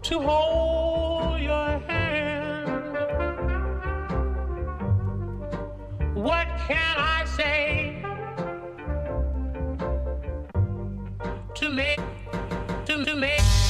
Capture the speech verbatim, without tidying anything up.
to hold your hand. What can I say to make, to, to make